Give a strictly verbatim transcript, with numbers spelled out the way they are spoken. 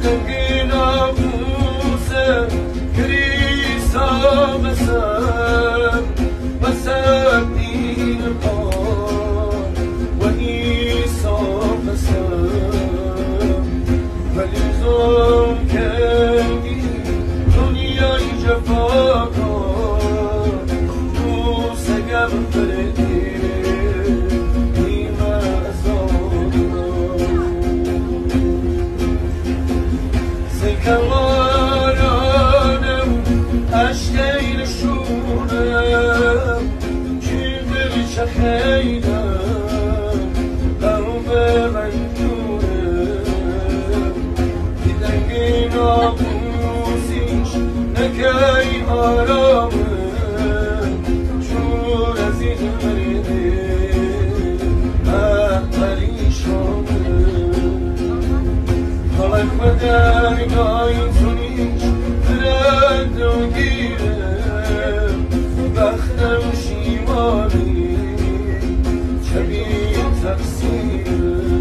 دنگی ناموسه کلیسا بسم بسم دین پان و ایسا بسم ولی ظلم کردی دنیای جفا کن تو سگم بردی کمانم اشکیل شونم چی دل چخیدم قلب رنجونم دیدنگی ناموسیش نکی آرامم چون از این مرده من پریشانم خلق بدرگاه تونیش درد و گیرم بختم شیمانی چبی تقصیرم